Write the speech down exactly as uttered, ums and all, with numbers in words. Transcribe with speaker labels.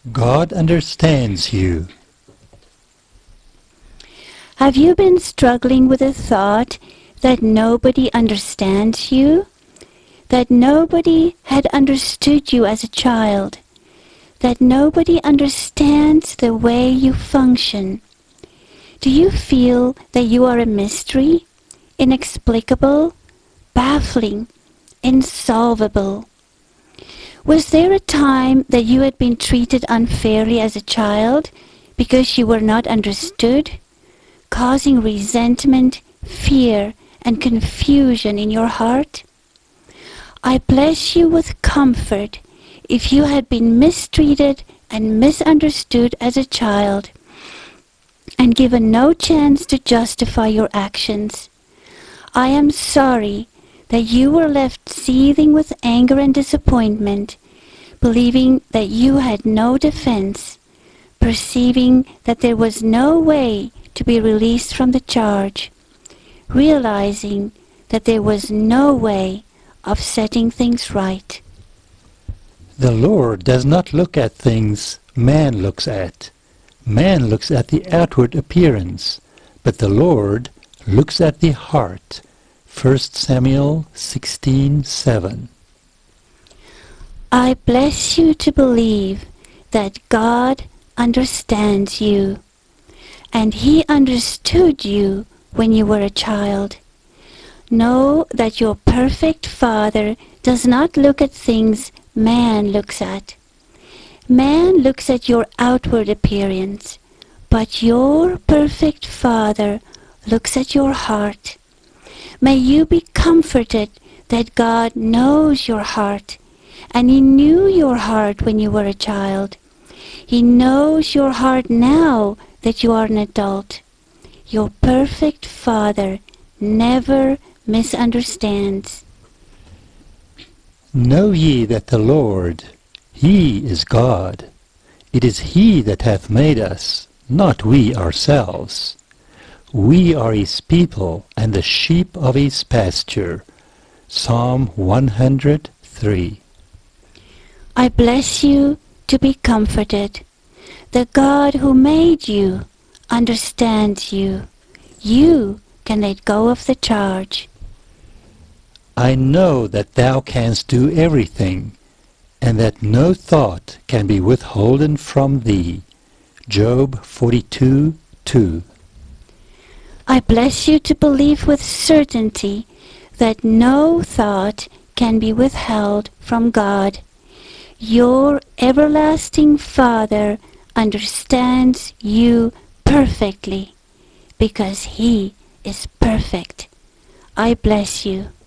Speaker 1: God understands you.
Speaker 2: Have you been struggling with the thought that nobody understands you? That nobody had understood you as a child? That nobody understands the way you function? Do you feel that you are a mystery, inexplicable, baffling, insolvable? Was there a time that you had been treated unfairly as a child because you were not understood, causing resentment, fear, and confusion in your heart? I bless you with comfort if you had been mistreated and misunderstood as a child and given no chance to justify your actions. I am sorry that you were left seething with anger and disappointment, believing that you had no defense, perceiving that there was no way to be released from the charge, realizing that there was no way of setting things right.
Speaker 1: The Lord does not look at things man looks at. Man looks at the outward appearance, but the Lord looks at the heart. First Samuel sixteen seven.
Speaker 2: I bless you to believe that God understands you, and He understood you when you were a child. Know that your perfect Father does not look at things man looks at. Man looks at your outward appearance, but your perfect Father looks at your heart. May you be comforted that God knows your heart, and He knew your heart when you were a child. He knows your heart now that you are an adult. Your perfect Father never misunderstands.
Speaker 1: Know ye that the Lord, He is God. It is He that hath made us, not we ourselves. We are His people, and the sheep of His pasture. Psalm one hundred three.
Speaker 2: I bless you to be comforted. The God who made you understands you. You can let go of the charge.
Speaker 1: I know that thou canst do everything, and that no thought can be withholden from thee. Job forty-two two.
Speaker 2: I bless you to believe with certainty that no thought can be withheld from God. Your everlasting Father understands you perfectly because He is perfect. I bless you.